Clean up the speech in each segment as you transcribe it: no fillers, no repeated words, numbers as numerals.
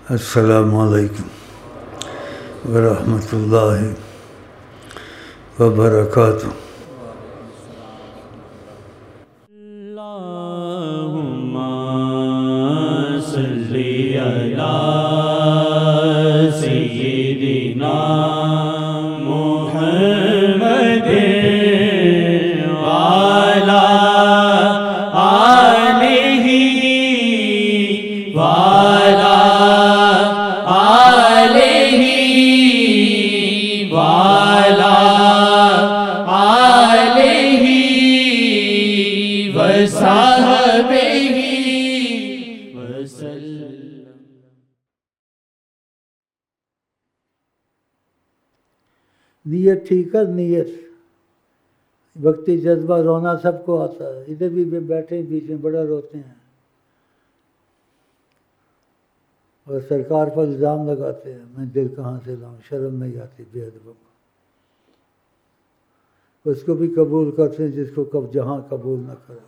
السلام علیکم ورحمۃ اللہ وبرکاتہ۔ اللہم صلی علی سیدنا محمد وعلی آلہ وعلی آلہ وعلی آلہ وصحبہ وسلم۔ نیت ٹھیک ہے، نیت وقتی جذبہ رونا سب کو آتا ہے، ادھر بھی بیٹھے بیچ میں بڑا روتے ہیں اور سرکار پر الزام لگاتے ہیں میں دل کہاں سے لاؤں، شرم نہیں آتی بے ادبوں کو۔ اس کو بھی قبول کرتے ہیں جس کو کب جہاں قبول نہ کرا۔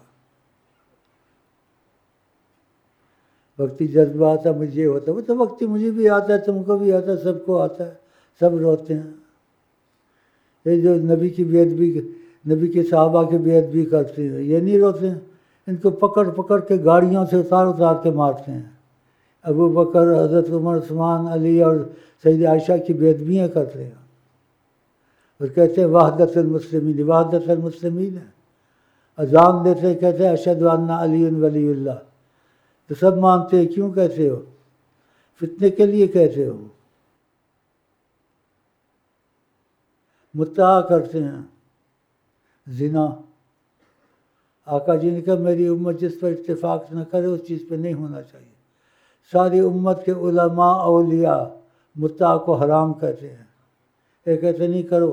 وقتی جذبہ آتا مجھے ہوتا ہے، وہ تو وقتی مجھے بھی آتا ہے، تم کو بھی آتا ہے، سب کو آتا ہے، سب روتے ہیں۔ یہ جو نبی کی بے ادبی، نبی کے صحابہ کی بے ادبی کرتے ہیں، یہ نہیں روتے ہیں، ان کو پکڑ پکڑ کے گاڑیوں سے اتار کے مارتے ہیں۔ ابو بکر، حضرت عمر، عثمان، علی اور سیدہ عائشہ کی بے ادبیاں کرتے ہیں اور کہتے ہیں وحدت المسلمین، وحدت المسلمین ہے۔ اذان دیتے کہتے ہیں اشہد ان علی ولی اللہ، تو سب مانتے ہیں، کیوں کہتے ہو؟ فتنے کے لیے کہتے ہو۔ مدعا کرتے ہیں زنا، آقا جی نے کہا میری امت جس پر اتفاق نہ کرے اس چیز پہ نہیں ہونا چاہیے۔ ساری امت کے علماء اولیاء مدعا کو حرام کہتے ہیں، یہ کہتے نہیں کرو،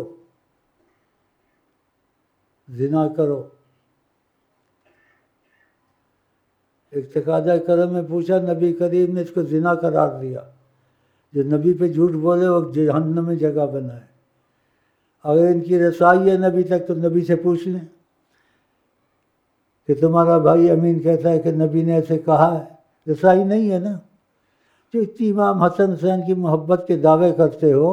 زنا کرو۔ ایک تقاضۂ کرم میں پوچھا، نبی کریم نے اس کو زنا قرار دیا، جو نبی پہ جھوٹ بولے وہ جہنم میں جگہ بنائے۔ اگر ان کی رسائی ہے نبی تک تو نبی سے پوچھ لیں کہ تمہارا بھائی امین کہتا ہے کہ نبی نے ایسے کہا ہے، رسائی نہیں ہے نا؟ جو اتنی امام حسن حسین کی محبت کے دعوے کرتے ہو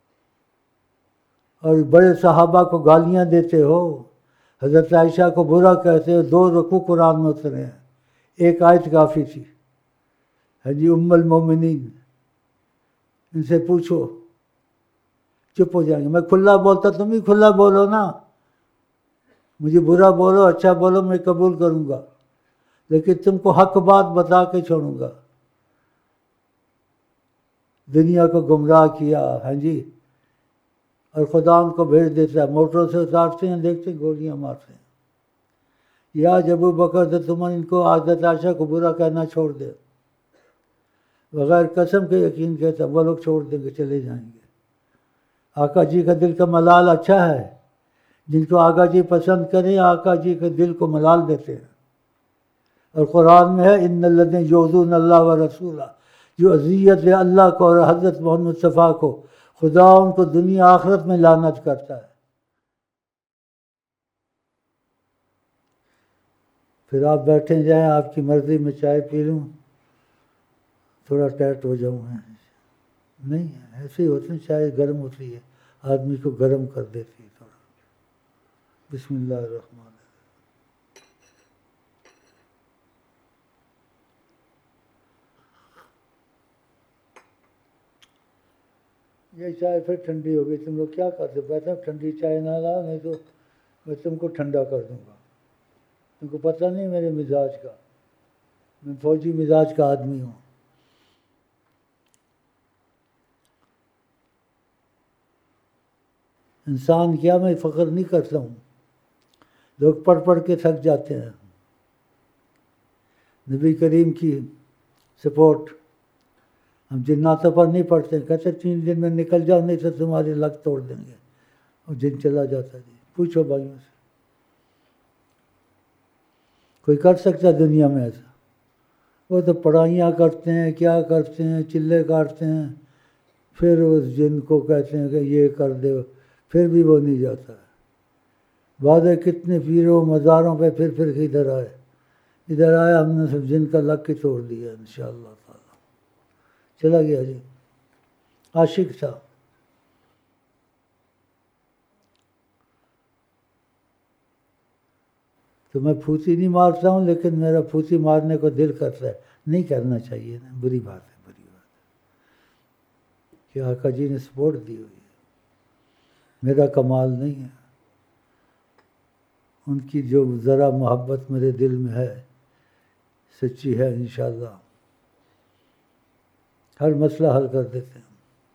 اور بڑے صحابہ کو گالیاں دیتے ہو، حضرت عائشہ کو برا کہتے ہو، 2 رکوع قرآن میں اترے ہیں، 1 آیت کافی تھی۔ ہاں جی، ام المومنین، ان سے پوچھو، چپ ہو جائیں گے۔ میں کھلا بولتا، تم بھی کھلا بولو نا، مجھے برا بولو اچھا بولو میں قبول کروں گا، لیکن تم کو حق بات بتا کے چھوڑوں گا۔ دنیا کو گمراہ کیا، ہاں جی، اور خدا ان کو بھیج دیتا ہے، موٹروں سے اتارتے ہیں، دیکھتے ہیں گولیاں مارتے ہیں۔ یا ابو بکر سے تم ان کو حضرت عائشہ کو برا کہنا چھوڑ دے، بغیر قسم کے یقین کہتا وہ لوگ چھوڑ دیں گے، چلے جائیں گے۔ آقا جی کا دل کا ملال اچھا ہے، جن کو آقا جی پسند کریں آقا جی کے دل کو ملال دیتے ہیں۔ اور قرآن میں ہے ان الذین یؤذون اللہ ورسولہ، جو اذیت ہے اللہ کو اور حضرت محمد مصطفیٰ کو، خدا ان کو دنیا آخرت میں لعنت کرتا ہے۔ پھر آپ بیٹھے جائیں، آپ کی مرضی، میں چائے پی لوں، تھوڑا ٹائٹ ہو جاؤں میں، نہیں ایسے ہی ہوتے ہیں، چائے گرم ہوتی ہے آدمی کو گرم کر دیتی ہے تھوڑا۔ بسم اللہ الرحمن الرحیم۔ یہ چائے پھر ٹھنڈی ہو گئی، تم لوگ کیا کرتے ہو؟ کہتے ہیں ٹھنڈی چائے نہ لاؤ نہیں تو میں تم کو ٹھنڈا کر دوں گا۔ تم کو پتہ نہیں میرے مزاج کا، میں فوجی مزاج کا آدمی ہوں۔ انسان کیا، میں فخر نہیں کرتا ہوں، لوگ پڑھ کے تھک جاتے ہیں۔ نبی کریم کی سپورٹ ہم جناتوں پر نہیں پڑھتے، کہتے 3 دن میں نکل جاؤ نہیں تو تمہاری لگ توڑ دیں گے، اور جن چلا جاتا ہے۔ پوچھو بھائیوں سے، کوئی کر سکتا ہے دنیا میں ایسا؟ وہ تو پڑھائیاں کرتے ہیں، کیا کرتے ہیں، چلے کاٹتے ہیں، پھر اس جن کو کہتے ہیں کہ یہ کر دے، پھر بھی وہ نہیں جاتا ہے۔ وعدے کتنے پیروں مزاروں پہ پھر کے ادھر آیا، ہم نے سب جن کا لگ کے توڑ دیا انشاءاللہ تعالی۔ چلا گیا جی، عاشق تھا. تو میں پھوسی نہیں مارتا ہوں، لیکن میرا پھوسی مارنے کو دل کرتا ہے. نہیں کرنا چاہیے نا، بری بات ہے، بری بات ہے کہ آقا جی نے سپورٹ دی ہوئی ہے. میرا کمال نہیں ہے، ان کی جو ذرا محبت میرے دل میں ہے سچی ہے، انشاءاللہ ہر مسئلہ حل کر دیتے ہیں.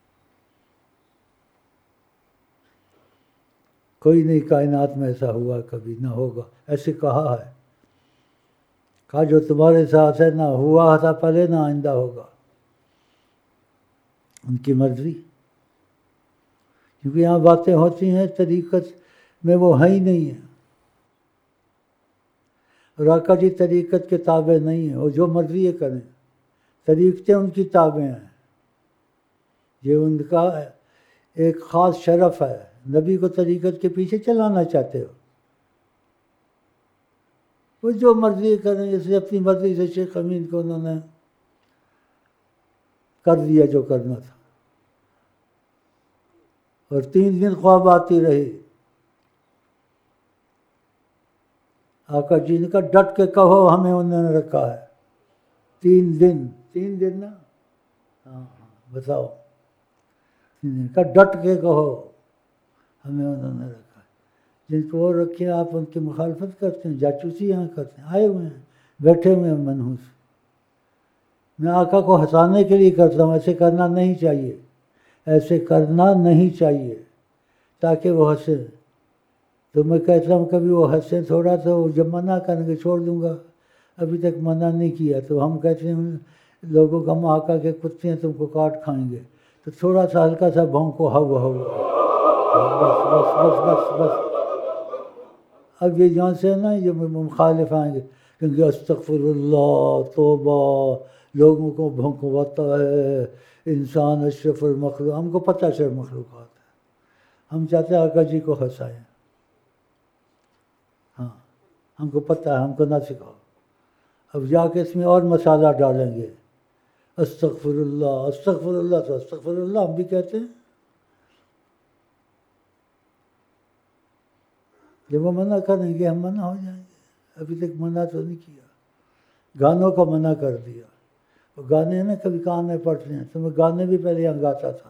کوئی نہیں کائنات میں ایسا ہوا کبھی، نہ ہوگا. ایسے کہا ہے، کہا جو تمہارے ساتھ ہے نہ ہوا تھا پہلے نہ آئندہ ہوگا. ان کی مرضی. کیونکہ یہاں باتیں ہوتی ہیں طریقت میں، وہ ہے ہی نہیں ہے. اور آقا جی طریقت کے تابع نہیں ہیں، وہ جو مرضی یہ کریں. طریقتیں ان کی تابع ہیں، یہ ان کا ایک خاص شرف ہے. نبی کو طریقت کے پیچھے چلانا چاہتے ہو، وہ جو مرضی کریں. جیسے اپنی مرضی سے شیخ امین کو انہوں نے کر دیا جو کرنا تھا، اور 3 دن خواب آتی رہی. آقا جی نے کہا ڈٹ کے کہو ہمیں انہوں نے رکھا ہے. 3 دن نا، ہاں بتاؤ. 3 دن کہا ڈٹ کے کہو ہمیں انہوں نے رکھا ہے. جن کو وہ رکھے آپ ان کی مخالفت کرتے ہیں، جاسوسی یہاں کرتے ہیں. آئے ہوئے ہیں، بیٹھے ہوئے ہیں منحوس. میں آقا کو ہنسانے کے لیے کرتا ہوں. ایسے کرنا نہیں چاہیے، ایسے کرنا نہیں چاہیے تاکہ وہ ہنسے. تو میں کہتا ہوں کبھی وہ ہنسیں تھوڑا، تو جب منع کریں گے چھوڑ دوں گا. ابھی تک منع نہیں کیا تو ہم کہتے ہیں لوگوں کو ہم آقا کے کتے ہیں، تم کو کاٹ کھائیں گے. تو تھوڑا سا ہلکا سا بھونکو، ہو بس بس بس بس بس. اب یہ جہاں سے نا یہ مخالف آئیں گے کیونکہ استغفر اللہ، توبہ، لوگوں کو بھونکواتا ہے انسان اشرف المخلوق. ہم کو پتہ اشرف مخلوقات ہے. ہم چاہتے ہیں آقا جی کو ہنسائیں. ہاں ہم کو پتہ ہے، ہم کو نہ سکھاؤ. اب جا کے اس میں اور مسالہ ڈالیں گے. استغفر اللہ، استغفر اللہ، تو استغفر اللہ ہم بھی کہتے ہیں. جب وہ منع کریں گے ہم منع ہو جائیں گے. ابھی تک منع تو نہیں کیا. گانوں کو منع کر دیا. وہ گانے نا کبھی کان میں پڑتے ہیں، تو میں گانے بھی پہلے یہاں گاتا تھا،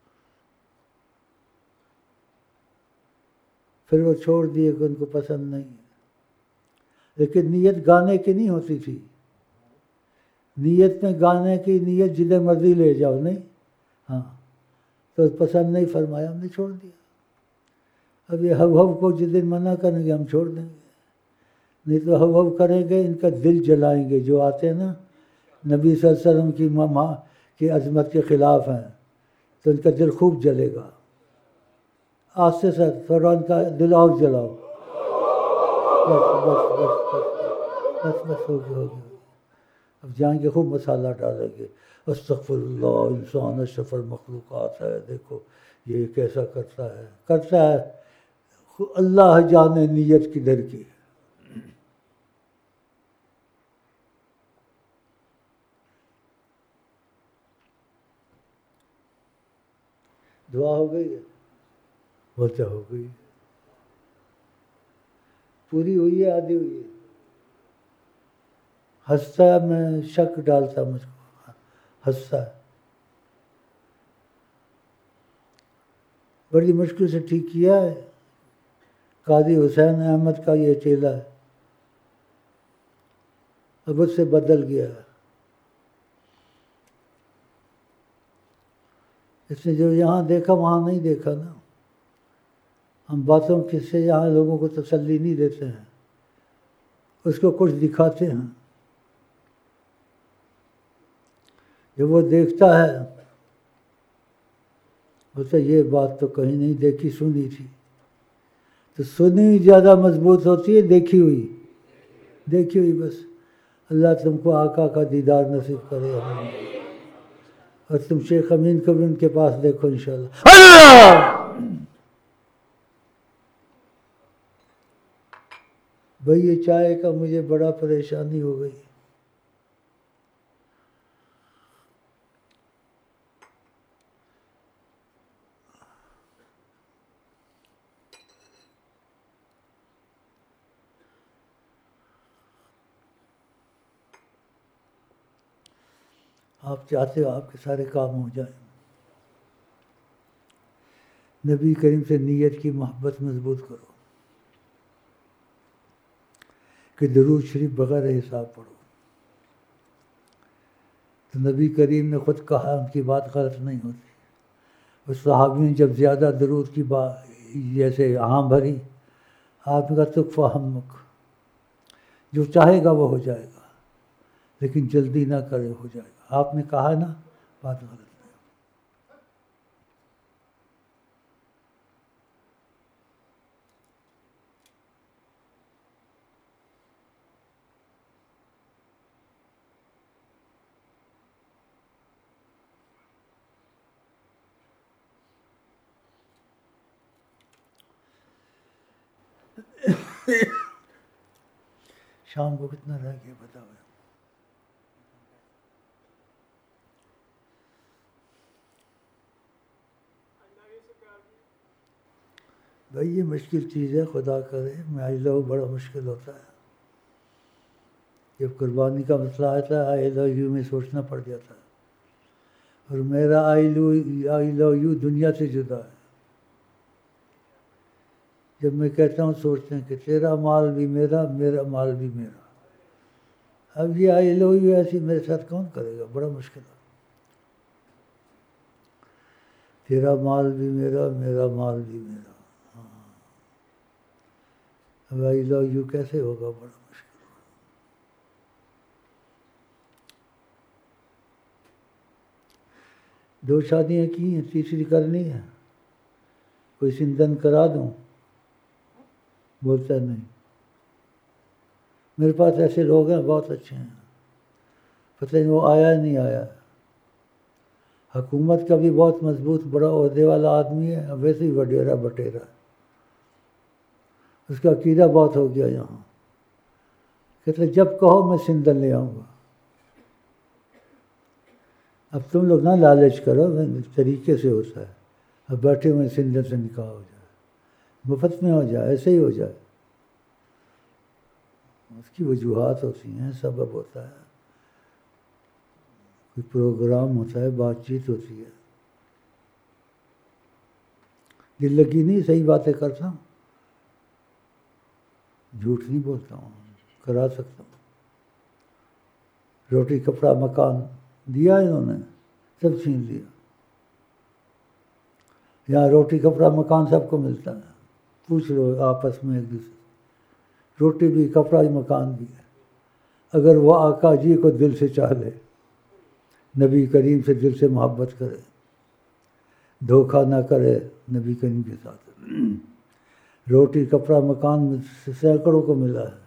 پھر وہ چھوڑ دیے کہ ان کو پسند نہیں ہے. لیکن نیت گانے کی نہیں ہوتی تھی. نیت میں گانے کی نیت جدھر مرضی لے جاؤ، نہیں. ہاں تو پسند نہیں فرمایا، ہم نے چھوڑ دیا. اب یہ ہو کو جس دن منع کریں گے ہم چھوڑ دیں گے. نہیں تو ہو کریں گے، ان کا دل جلائیں گے. جو آتے ہیں نا نبی صلی اللہ علیہ وسلم کی ماں کی عظمت کے خلاف ہیں، تو ان کا دل خوب جلے گا. آستے سے تھوڑا ان کا دل اور جلاؤ. بس بس بس بس بس بس ہو گیا، ہو گیا. اب جائیں گے خوب مسالہ ڈالیں گے. استغفر اللہ، انسان اشرف المخلوقات ہے، دیکھو یہ کیسا کرتا ہے. اللہ جانے نیت کدھر کی. دعا ہو گئی ہے، بہت ہو گئی. پوری ہوئی ہے، آدھی ہوئی ہے. ہنستا ہے، میں شک ڈالتا مجھ کو. ہنستا ہے. بڑی مشکل سے ٹھیک کیا ہے. قاضی حسین احمد کا یہ چیلا ہے، اب اس سے بدل گیا ہے. اس نے جو یہاں دیکھا وہاں نہیں دیکھا نا. ہم باتوں سے یہاں لوگوں کو تسلی نہیں دیتے ہیں، اس کو کچھ دکھاتے ہیں. جب وہ دیکھتا ہے بولتا یہ بات تو کہیں نہیں دیکھی سنی تھی. تو سنی ہوئی زیادہ مضبوط ہوتی ہے دیکھی ہوئی. بس اللہ تم کو آقا کا دیدار نصیب کرے. اور تم شیخ امین کو بھی ان کے پاس دیکھو انشاءاللہ. اللہ بھائی یہ چائے کا مجھے بڑا پریشانی ہو گئی. آپ چاہتے ہو آپ کے سارے کام ہو جائیں. نبی کریم سے نیت کی محبت مضبوط کرو کہ درود شریف بغیر حساب پڑھو. تو نبی کریم نے خود کہا ان کی بات غلط نہیں ہوتی. اس صحابی نے جب زیادہ درود کی بات جیسے عام بھری، آپ نے کہا تکفیٰ ہمک، جو چاہے گا وہ ہو جائے گا، لیکن جلدی نہ کرے، ہو جائے گا. آپ نے کہا نا، بات غلط نہیں. شام کو کتنا رہ گیا بتاؤ. بھائی یہ مشکل چیز ہے، خدا کرے. میں لو بڑا مشکل ہوتا ہے. جب قربانی کا مسئلہ آتا ہے آئی لو یو میں سوچنا پڑ جاتا ہے. اور میرا آئی لو یو دنیا سے جدا ہے. جب میں کہتا ہوں سوچتے ہیں کہ تیرا مال بھی میرا، میرا مال بھی میرا. اب یہ آئی لو یو ایسی میرے ساتھ کون کرے گا؟ بڑا مشکل ہے. تیرا مال بھی میرا، میرا مال بھی میرا. اب آئی لو یو کیسے ہوگا؟ بڑا مشکل. دو شادیاں کی ہیں، تیسری کرنی ہے. کوئی سندن کرا دوں؟ بولتا نہیں. میرے پاس ایسے لوگ ہیں بہت اچھے ہیں، پتہ نہیں وہ آیا نہیں آیا. حکومت کا بھی بہت مضبوط بڑا عہدے والا آدمی ہے، ویسے ہی وڈیرا بٹیرا. اس کا عقیدہ بہت ہو گیا یہاں. کہتے جب کہو میں سندن لے آؤں گا. اب تم لوگ نہ لالچ کرو، طریقے سے ہوتا ہے. اب بیٹھے ہوئے سندن سے نکاح ہو جائے، مفت میں ہو جائے، ایسے ہی ہو جائے. اس کی وجوہات ہوتی ہیں، سبب ہوتا ہے، کوئی پروگرام ہوتا ہے، بات چیت ہوتی ہے. دل لگی نہیں، صحیح باتیں کرتا ہوں، جھوٹ نہیں بولتا ہوں، کرا سکتا ہوں. روٹی کپڑا مکان دیا انہوں نے، سب چھین لیا. یہاں روٹی کپڑا مکان سب کو ملتا ہے. پوچھ لو آپس میں ایک دوسرے، روٹی بھی، کپڑا بھی، مکان بھی ہے. اگر وہ آقا جی کو دل سے چاہ لے، نبی کریم سے دل سے محبت کرے، دھوکہ نہ کرے نبی کریم کے ساتھ. روٹی کپڑا مکان میں سینکڑوں کو ملا ہے.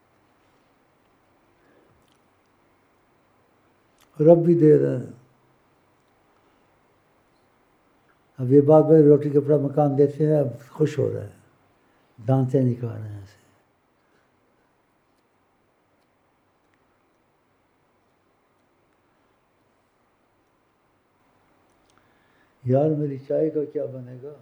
رب بھی دے رہے ہیں. اب یہ بات بھائی روٹی کپڑا مکان دیتے ہیں، اب خوش ہو رہے ہیں، دانتیں نکال رہے ہیں ایسے. یار میری چائے کا کیا بنے گا؟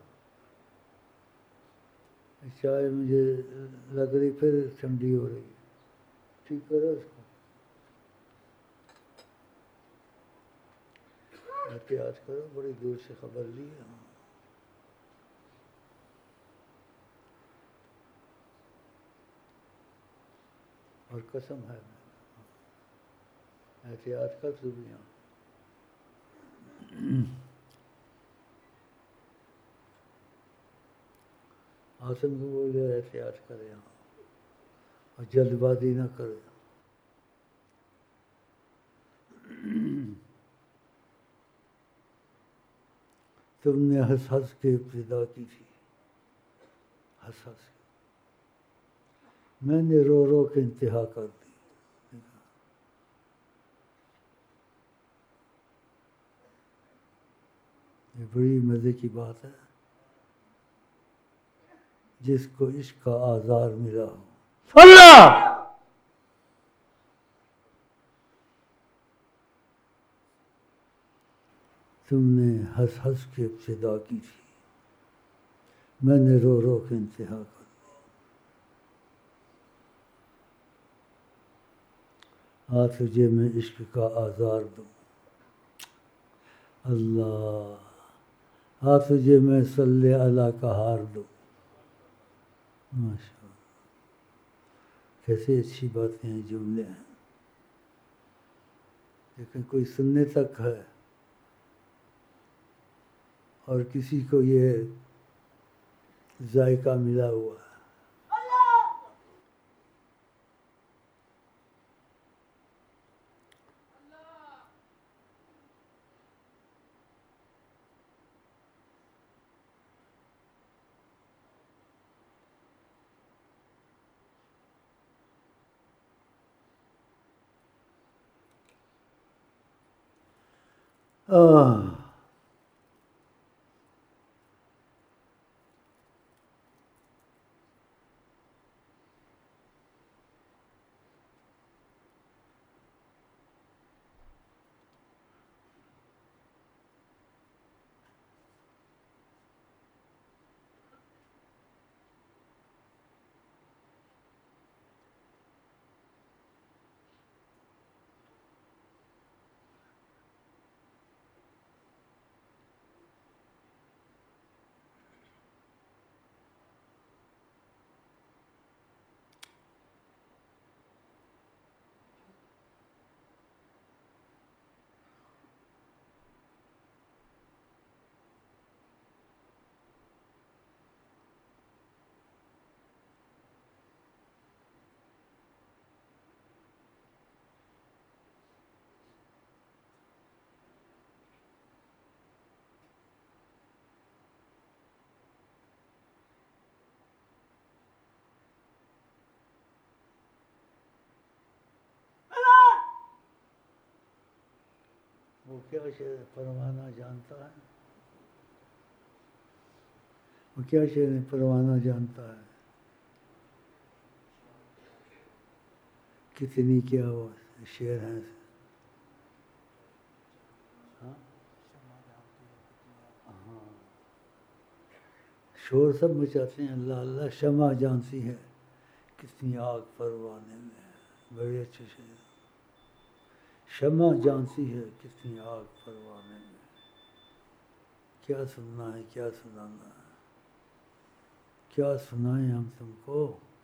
چائے مجھے لگ رہی پھر ٹھنڈی ہو رہی. ٹھیک کرو اس کو، احتیاط کرو. بڑی دور سے خبر لی ہے. اور قسم ہے احتیاط کر تو بھی. آسم کو بولے احتیاط کرے اور جلد بازی نہ کرے. تم نے ہنس ہنس کے ابتدا کی تھی، ہنس ہنس کے. میں نے رو رو کے انتہا کر دی. یہ بڑی مزے کی بات ہے. جس کو عشق کا آزار ملا ہو، اللہ تم نے ہنس ہنس کے ابتدا کی تھی، میں نے رو رو کے انتہا کر دی. تجھے میں عشق کا آزار دوں. اللہ ہاں تجھے میں صلی اللہ کا ہار دوں. ماشاء اللہ کیسے اچھی باتیں ہیں، جملے ہیں، لیکن کوئی سننے تک ہے اور کسی کو یہ ذائقہ ملا ہوا ہے. وہ کیا شعر پروانہ جانتا ہے، وہ کیا شعر پروانہ جانتا ہے، کتنی کیا وہ شعر ہیں. ہاں شور سب مچاتے ہیں، اللہ اللہ شمع جانتی ہے کتنی آگ پروانے میں ہے. بڑے اچھے شعر. شمع جانتی ہے کتنی آگ پروانے میں. کیا سننا ہے، کیا سنانا ہے، کیا سنائیں ہم تم کو.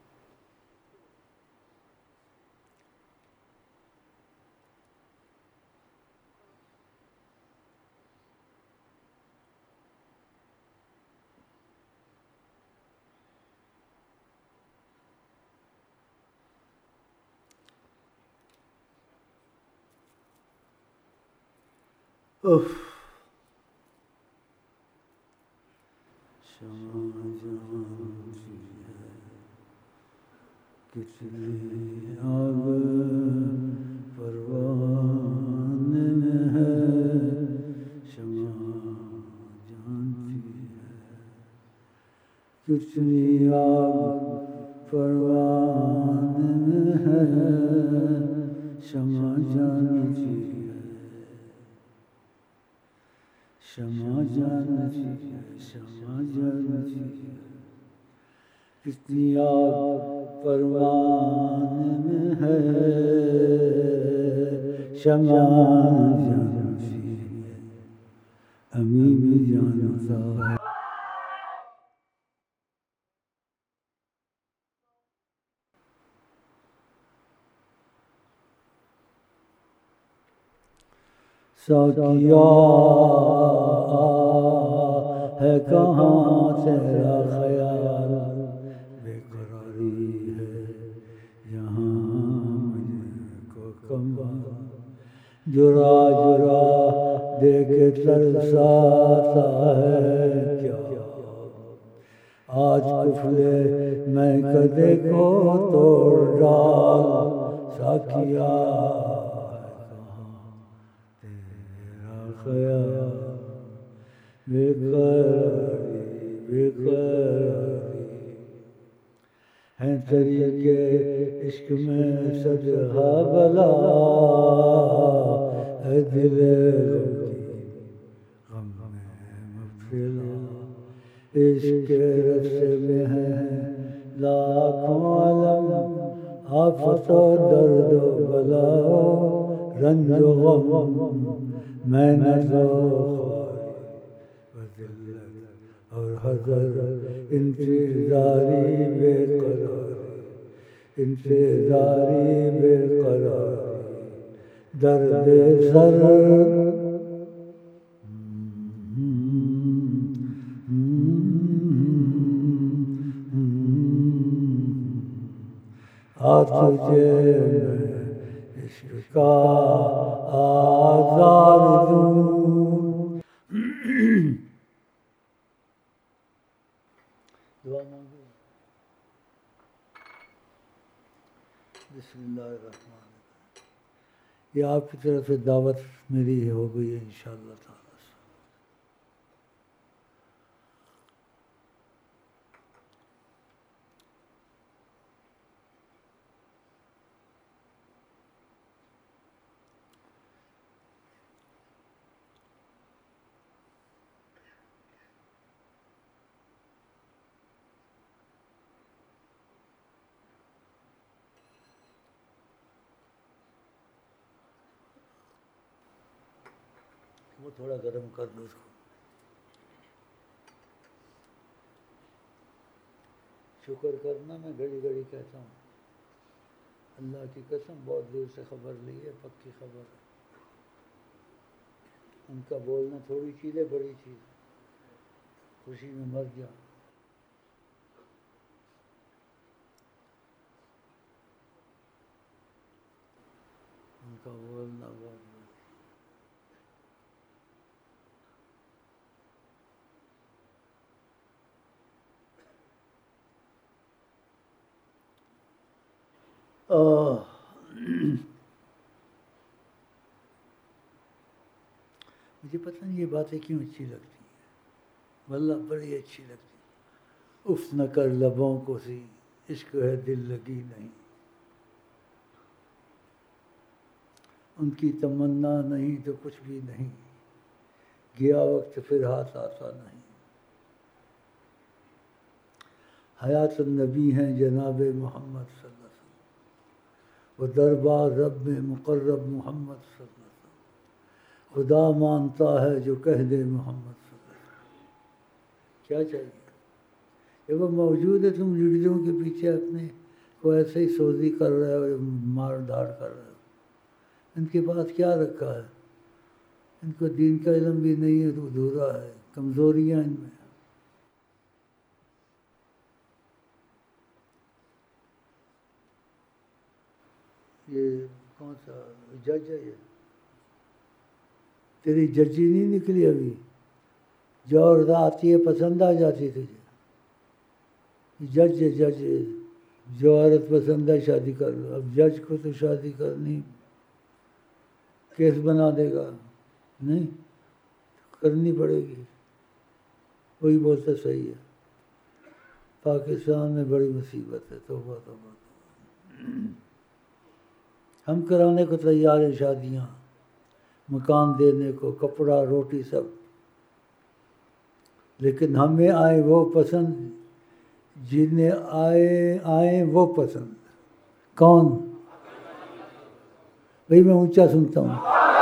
شمع جانتی ہے کتنی آگ پروانے میں ہے. شمع جانتی ہے کتنی آگ پروانے میں ہے. شمع جانتی ہے، شمع جانتی ہے، شمع جانتی ہے کتنی آگ پروانے میں ہے. شمع جانتی ہے، ہمیں بھی جانتا ہے. ساقیا ہے کہاں تیرا خیال، بے قراری ہے یہاں مجھ کو کمال. جرا جرا دیکھ ترساتا ہے کیا، آج کفلے میں کدے کو توڑ ڈال. ساقیا بے قراری بے قراری ہے طریقے عشق میں صدہا بلا. اے دل غم میں مبتلا، عشق کے رستے میں ہے لاکھوں علم. آفت و درد و بلا رنج و غم محنت و ذلت اور حضر انتظاری بے قراری، انتظاری بے قراری، درد سر تجھے عشق کا آزار دوں۔ دعا مانگو۔ بسم اللہ الرحمن الرحیم۔ یہ آپ کی طرف سے دعوت میری ہو گئی ہے انشاءاللہ تعالی۔ وہ تھوڑا گرم کر دو اس کو۔ شکر کرنا میں گھڑی گھڑی کہتا ہوں، اللہ کی قسم بہت دور سے خبر لی ہے، پکی خبر ہے۔ ان کا بولنا تھوڑی چیز ہے، بڑی چیز، خوشی میں مر جا۔ ان کا بولنا بہت مجھے پتہ نہیں یہ باتیں کیوں اچھی لگتی ہیں، واللہ بڑی اچھی لگتی ہیں۔ اف نہ کر لبوں کو سی، عشق ہے دل لگی نہیں، ان کی تمنا نہیں تو کچھ بھی نہیں، گیا وقت پھر ہاتھ آتا نہیں۔ حیات النبی ہیں جناب محمد صلی اللہ علیہ وسلم، وہ دربار رب میں مقرب محمد صلی اللہ علیہ وسلم، خدا مانتا ہے جو کہہ دے محمد صلی اللہ علیہ وسلم۔ کیا چاہیے؟ جب وہ موجود ہے تم لڑکیوں کے پیچھے اپنے کو ایسے ہی سوزی کر رہے ہو، مار دھاڑ کر رہے ہو۔ ان کے پاس کیا رکھا ہے؟ ان کو دین کا علم بھی نہیں ہے تو ادھورا ہے، کمزوریاں ان میں۔ یہ کون سا جج ہے؟ یہ تیری ججی نہیں نکلی ابھی، جو عورت آتی ہے پسند آ جاتی تجھے۔ جج ہے، جج ہے، جو عورت پسند ہے شادی کر لو۔ اب جج کو تو شادی کرنی، کیس بنا دے گا، نہیں کرنی پڑے گی۔ وہی بولتا صحیح ہے، پاکستان میں بڑی مصیبت ہے۔ توبہ توبہ۔ ہم کرانے کو تیار ہیں شادیاں، مکان دینے کو، کپڑا روٹی سب، لیکن ہمیں آئے وہ پسند جنہیں آئے وہ پسند۔ کون؟ بھائی میں اونچا سنتا ہوں،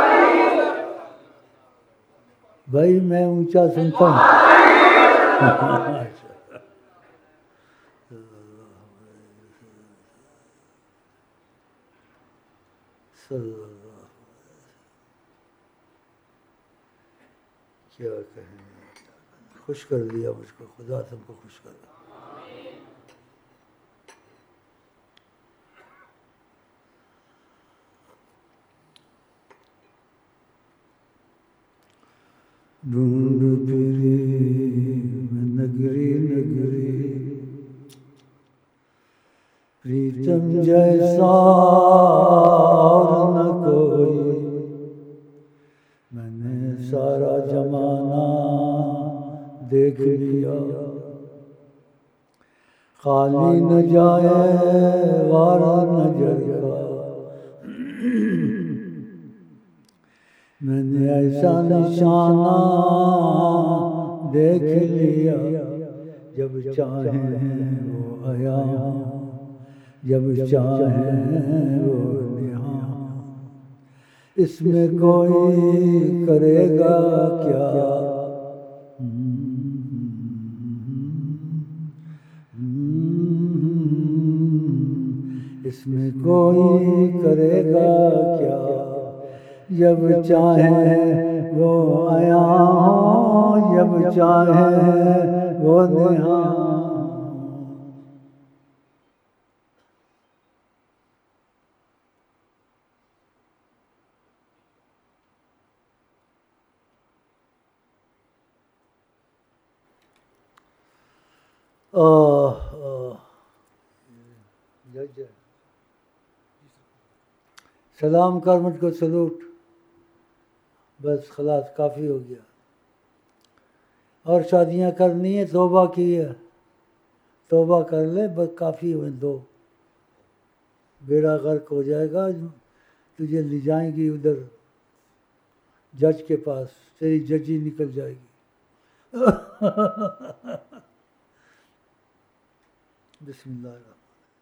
بھائی میں اونچا سنتا ہوں۔ کیا کہیں، خوش کر دیا مجھ کو، خدا سب کو خوش کر دیا۔ ڈھونڈ پھری میں نگری نگری، پریتم جیسا اور نہ کوئی، میں نے سارا زمانہ دیکھ لیا، خالی نہ جائے وارا نظر کا، میں نے ایسا نشانہ دیکھ لیا، جب چاہیں وہ آیا، جب چاہیں وہ نہاں، اس میں کوئی کرے گا کیا؟ اس میں کوئی کرے گا کیا؟ جب چاہیں وہ آیا ہوں، جب چاہیں وہ نہاں۔ سلام کر مجھ کو سلوٹ، بس خلاص کافی ہو گیا۔ اور شادیاں کرنی ہے، توبہ کی ہے، توبہ کر لے، بس کافی ہوئے دو، بیڑا غرق ہو جائے گا۔ تجھے لے جائیں گی ادھر جج کے پاس، تیری ججی نکل جائے گی۔ بسم اللہ الرحمن۔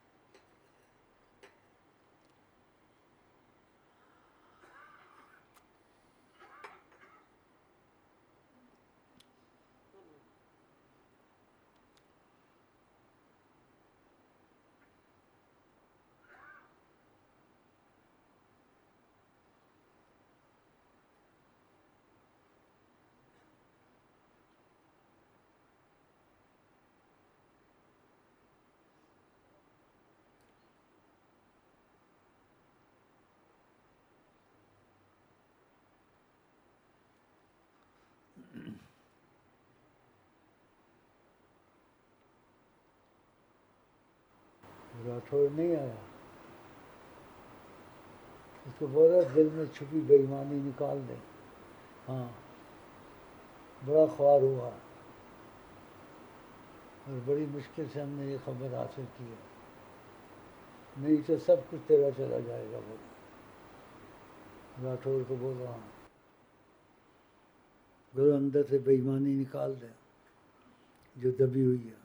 راٹھوڑ نہیں آیا، اس کو بولا دل میں چھپی بے ایمانی نکال دے۔ ہاں، بڑا خوار ہوا اور بڑی مشکل سے ہم نے یہ خبر حاصل کی ہے، نہیں تو سب کچھ تیرا چلا جائے گا۔ بولا راٹھوڑ کو بولا ہاں، گھر اندر سے بے ایمانی نکال دے جو دبی ہوئی ہے۔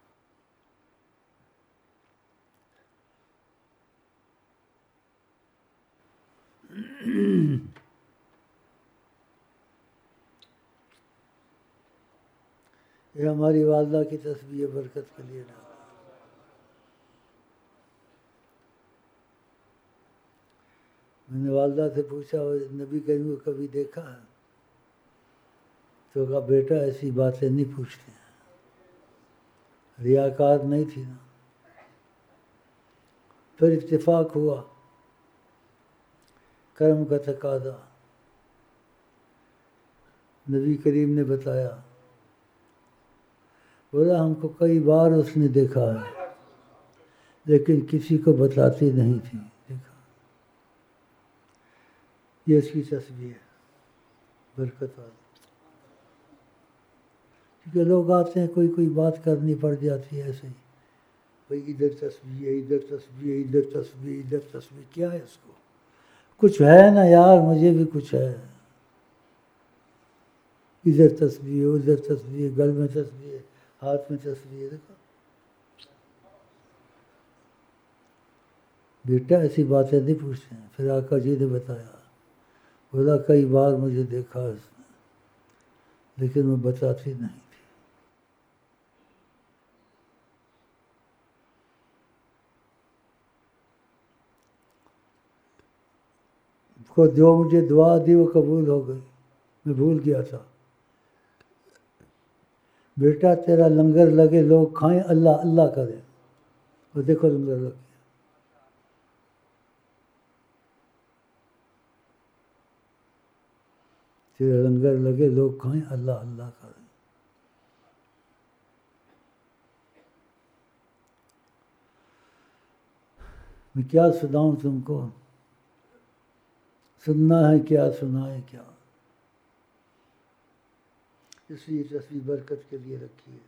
یہ ہماری والدہ کی تسبیح برکت کے لیے نا۔ میں نے والدہ سے پوچھا نبی کریم کو کبھی دیکھا ہے؟ تو کہا بیٹا ایسی باتیں نہیں پوچھتے ہیں، ریاکار نہیں تھی نا۔ پھر اتفاق ہوا، کرم کا تقاضا، نبی کریم نے بتایا، بولا ہم کو کئی بار اس نے دیکھا ہے لیکن کسی کو بتاتی نہیں تھی۔ دیکھا، یہ اس کی تصویر ہے برکت والی۔ کیونکہ لوگ آتے ہیں، کوئی بات کرنی پڑ جاتی ہے ایسے ہی، بھائی ادھر تصویر، ادھر تصویر، ادھر تصویر، ادھر تصویر، کیا ہے اس کو؟ کچھ ہے نا یار، مجھے بھی کچھ ہے، ادھر تصویر، ادھر تصویر، گل میں تصویر، ہاتھ میں تصویر۔ دیکھو بیٹا ایسی باتیں نہیں پوچھتے ہیں۔ پھر آقا جی نے بتایا، بولا کئی بار مجھے دیکھا اس نے لیکن میں بتاتی نہیں تھی۔ کو جو مجھے دعا دی وہ قبول ہو گئی، میں بھول گیا تھا۔ بیٹا تیرا لنگر لگے، لوگ کھائیں، اللہ اللہ کریں، وہ دیکھو لنگر لگ گیا۔ تیرا لنگر لگے، لوگ کھائیں، اللہ اللہ کریں۔ میں کیا سناؤں تم کو؟ سننا ہے کیا، سنائے کیا؟ اس لیے تصویر برکت کے لیے رکھی ہے۔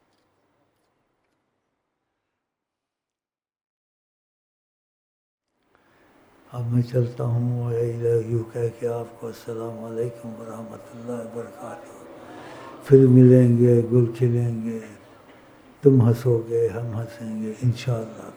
اب میں چلتا ہوں، یوں کہہ کے آپ کو السلام علیکم ورحمۃ اللہ وبرکاتہ۔ پھر ملیں گے، گل کھلیں گے، تم ہنسو گے، ہم ہنسیں گے انشاءاللہ۔